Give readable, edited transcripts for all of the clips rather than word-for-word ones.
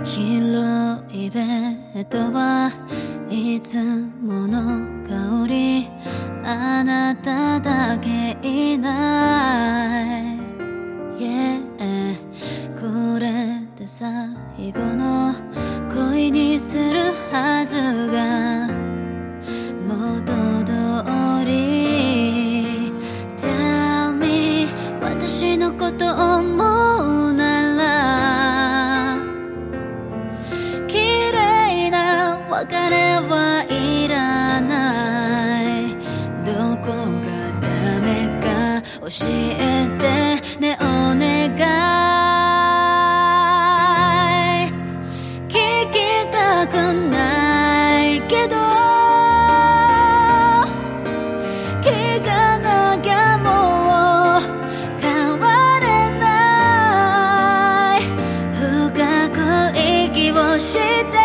広いベッドはいつもの香り、あなただけいない、yeah、これで最後の恋にするはずが元通り。 Tell me 私のこと思うなら綺麗な別れはいらない、どこがダメか教えてねお願い。聞きたくないけど聞かなきゃもう変われない、深く息をして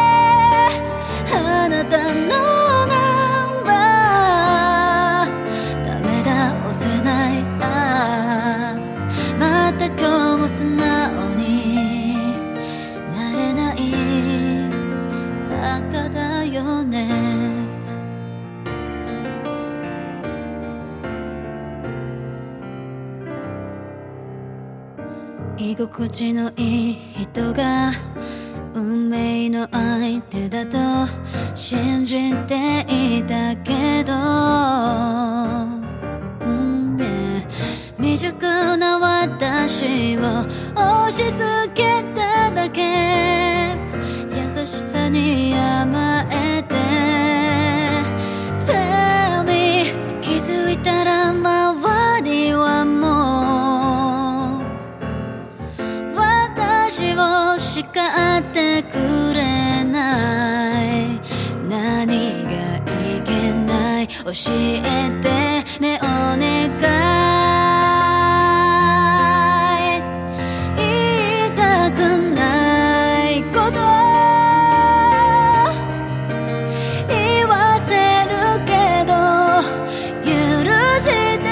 あなたのナンバー、ダメだ押せない、また今日も素直になれない、バカだよね。居心地のいい人が運命の相手だと信じていたけど、未熟な私を押し付けただけ、優しさに甘えて Tell me 気づいたら周りはもう私を叱ってくれない、何がいけない教えてねお願い。言いたくないこと言わせるけど許して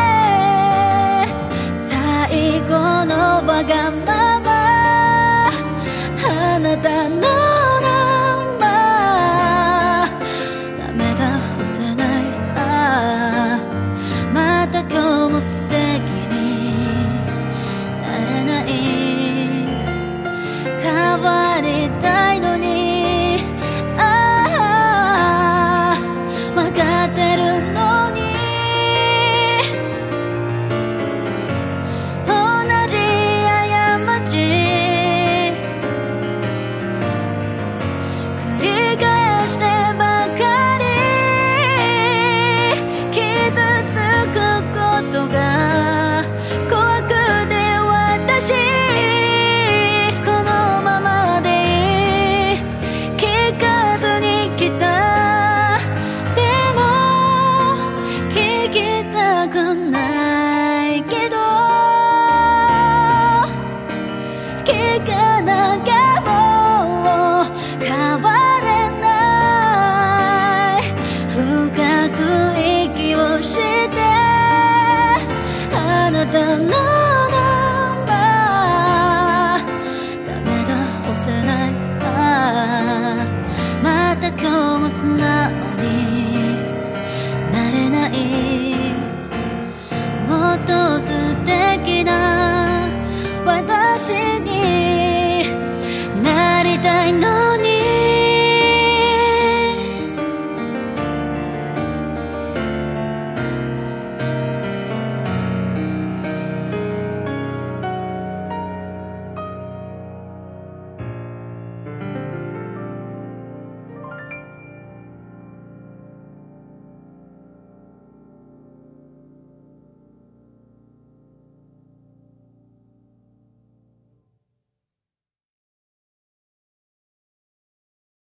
最後のわがまま、あなたのナンバー、ダメだ押せない、また今日も素敵になれない、変わりたいのにわかってるのに同じ過ち繰り返してばかり、傷つくことが怖くて私このままでいい、聞かずに来た、でも聞きたくないけど聞かなきゃもう変われない、深く息をしてあなたのナンバー、ダメだ押せない、また今日も素直になれない、もっと素敵な私に